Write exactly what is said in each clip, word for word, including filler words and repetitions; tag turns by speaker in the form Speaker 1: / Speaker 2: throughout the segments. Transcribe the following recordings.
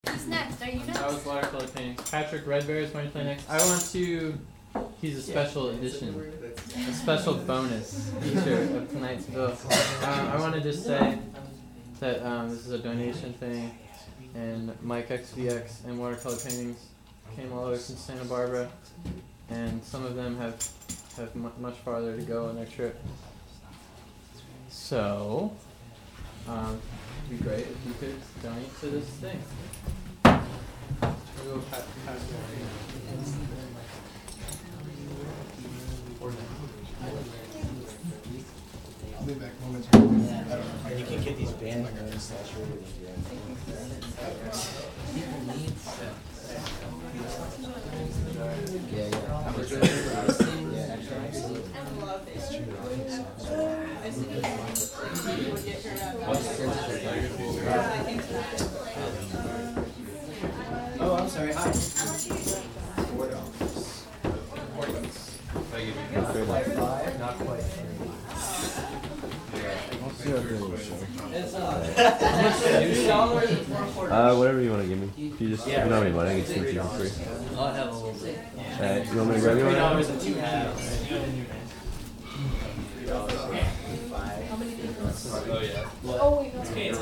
Speaker 1: Who's next? Are you next?
Speaker 2: That was watercolor painting. Patrick Redbear is going to play next. I want to. He's a special edition, a special bonus feature of tonight's bill. Um, I want to just say that um, this is a donation thing, and Mike X V X and watercolor paintings came all the way from Santa Barbara, and some of them have have m much farther to go on their trip. So, um, it'd be great if you could donate to this thing. We'll go past, past
Speaker 3: I'll be back momentarily.
Speaker 4: And you can get these band names saturated with your Yeah, yeah. How much yeah, absolutely. It's true. Oh, I'm sorry. Hi. Four dollars. Like five? Not quite three.
Speaker 5: Uh, whatever you want to give me. If you just, yeah, if you don't have any money, I can send you for free.
Speaker 4: I'll have a little bit.
Speaker 5: Alright, you want me to grab you one?
Speaker 4: Three dollars and two halves.
Speaker 1: Oh, wait, no.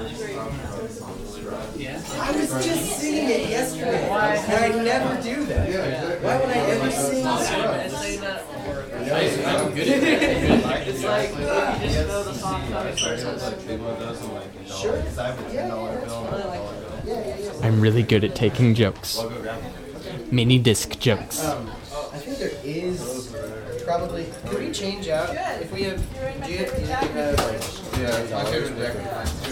Speaker 4: I was just singing it yesterday, and I never do that. Why would I ever sing that?
Speaker 2: I'm good at it.
Speaker 4: It's like, you just know the song first. Sure. Yeah.
Speaker 2: I'm really good at taking jokes. Mini disc jokes.
Speaker 4: Um, I think there is probably. Can we change out if we have? Do you, do you have like?
Speaker 3: Yeah, my favorite deck too.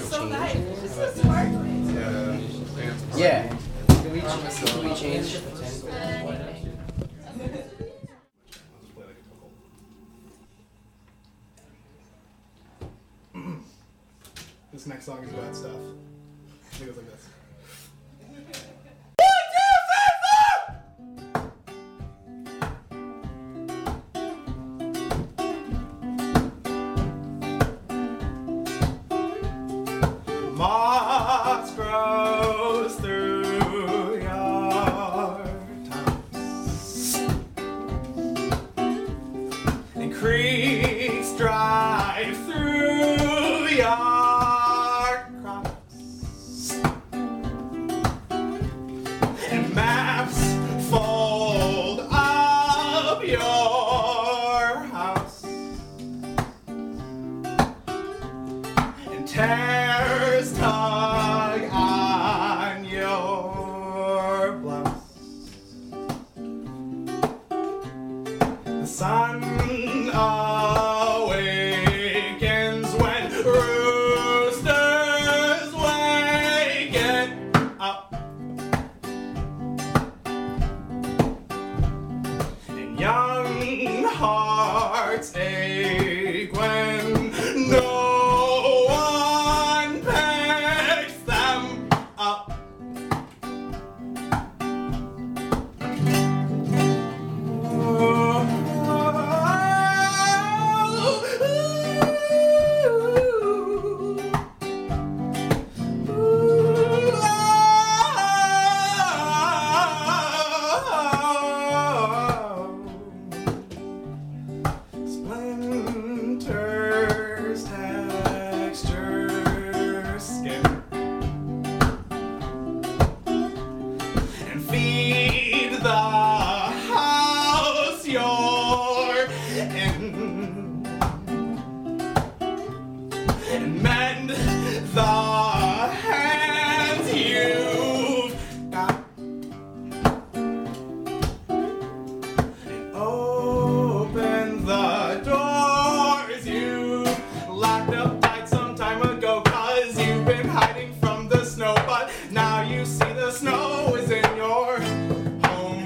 Speaker 4: Yeah. Can we? Can we change?
Speaker 3: This next song is about stuff. It goes like this. Moss grows through your tops, and creeks drive through your crops, and maps fold up your house, and tears tug on your blouse. The sun awakens when roosters waken up, and young hearts ache when no one picks them up. Splinters, texture, skin, and feed the house you're in, and mend the hands you've got, and open the doors you locked up tight some time ago, 'cause you've been hiding from the snow, but now you see the snow is in your home.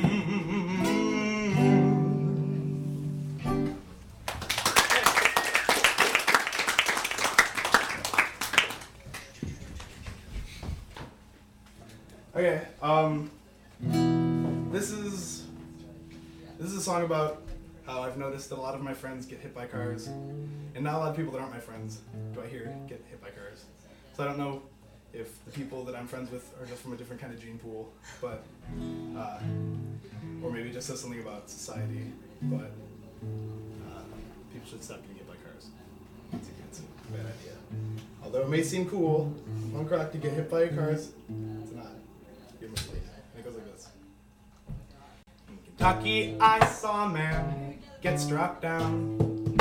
Speaker 3: Okay, um, this is this is a song about how I've noticed that a lot of my friends get hit by cars, and not a lot of people that aren't my friends do I hear get hit by cars. So I don't know if the people that I'm friends with are just from a different kind of gene pool, but uh, or maybe it just says something about society, but uh, people should stop getting hit by cars. It's a, it's a bad idea. Although it may seem cool, punk rock to get hit by cars, it's not. You're mistaken. And it goes like this. In Kentucky, I saw a man get struck down.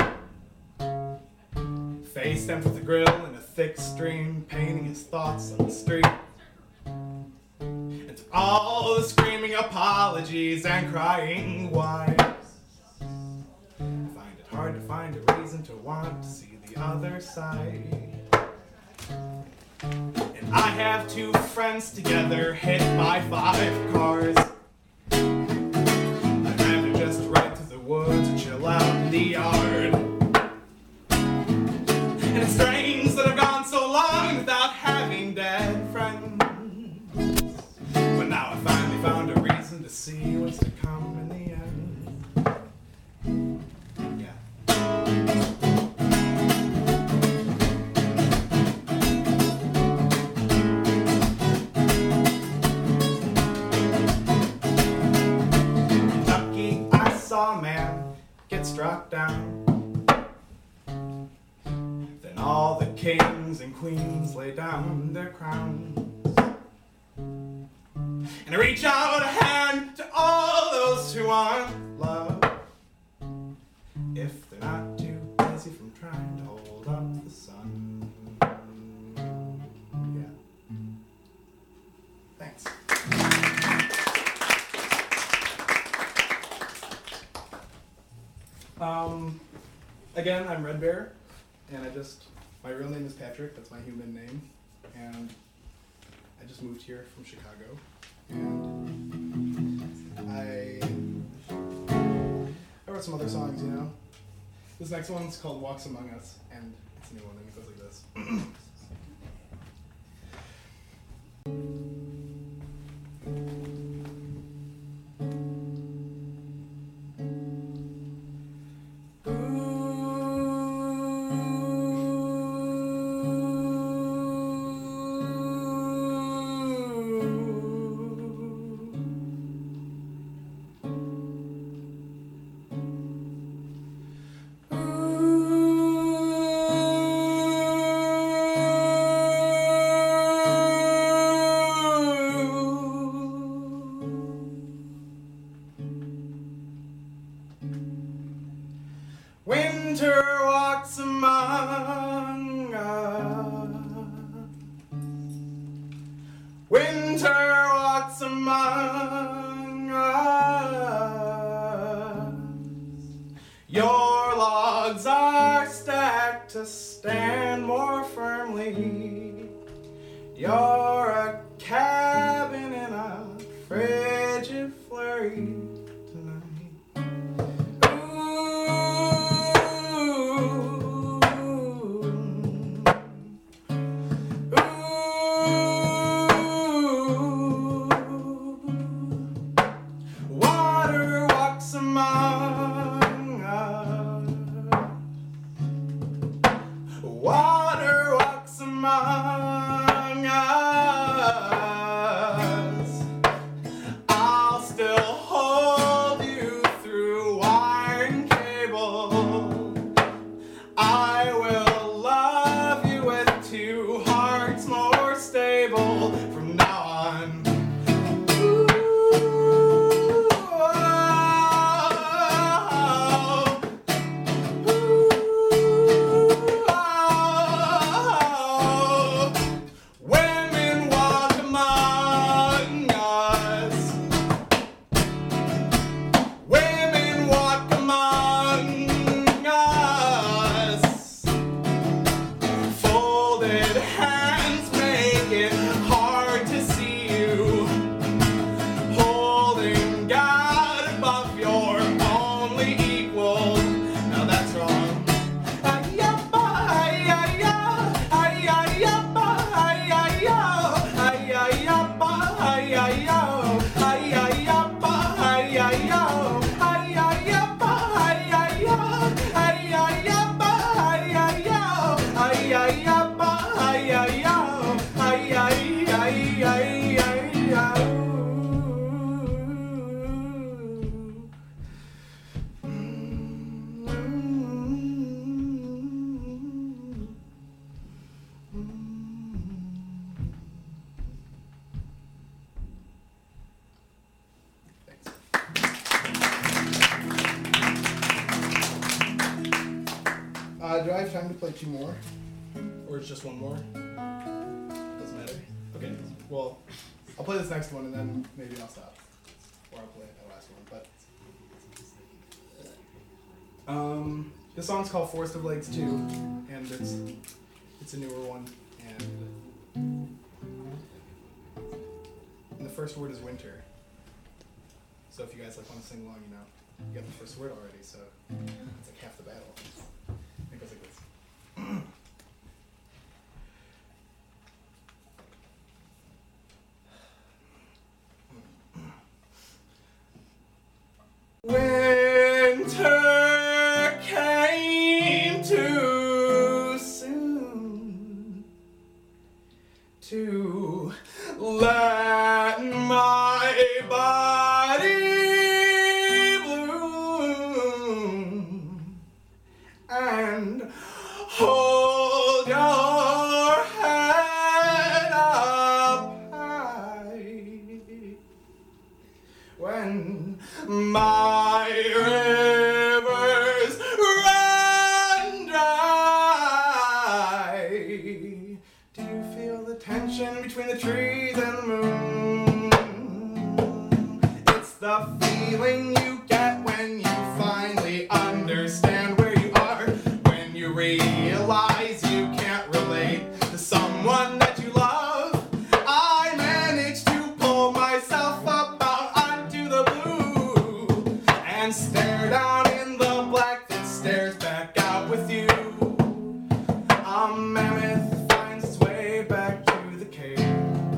Speaker 3: Face stamped with a grill in a thick stream, painting his thoughts on the street. And through all the screaming apologies and crying whys, I find it hard to find a reason to want to see the other side. And I have two friends together hit by five cars. I'd rather just ride through the woods and chill out in the yard. And it's strange that I've gone so long without having dead friends. But now I finally found a reason to see what's to come in the end. Yeah. Kentucky, I saw a man get struck down. All the kings and queens lay down their crowns. And I reach out a hand to all those who want love, if they're not too busy from trying to hold up the sun. Yeah. Thanks. Um, again, I'm Red Bear. And I just, my real name is Patrick, that's my human name, and I just moved here from Chicago, and I, I wrote some other songs, you know. This next one's called Walks Among Us, and it's a new one, and it goes like this. Winter walks among us. Winter walks among us. Your logs are stacked to stand more firmly. You're a cabin in a frigid flurry. Water walks among us. I'll still hold do I have time to play two more? Or is just one more? Doesn't matter. Okay, well, I'll play this next one and then maybe I'll stop. Or I'll play that last one, but... Um, this song's called Forest of Lakes two, and it's, it's a newer one, and... And the first word is winter. So if you guys like want to sing along, you know, you got the first word already, so it's like half the battle. It goes like this. Winter came too soon to let my body bloom and hold your head up high when my rivers run dry. Do you feel the tension between the trees and the moon? It's the feeling you get when you finally understand where you are, when you realize you can't relate to someone that you love. I managed to pull myself up out onto the blue and stare down in the black that stares back out with you. A mammoth finds its way back to the cave,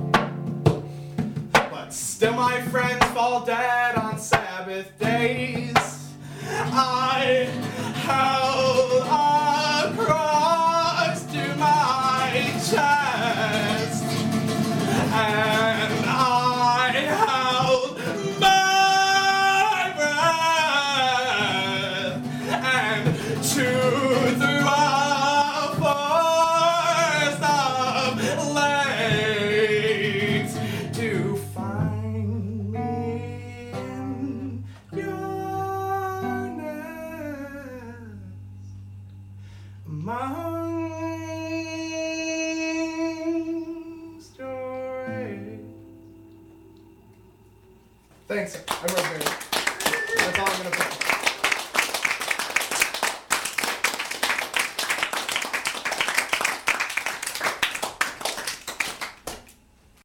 Speaker 3: but still my friends fall dead on Sabbath days. I held a cross to my chest, and I held my breath, and two through a forest of lakes to find me in your nest amongst your eggs. Thanks. I wrote very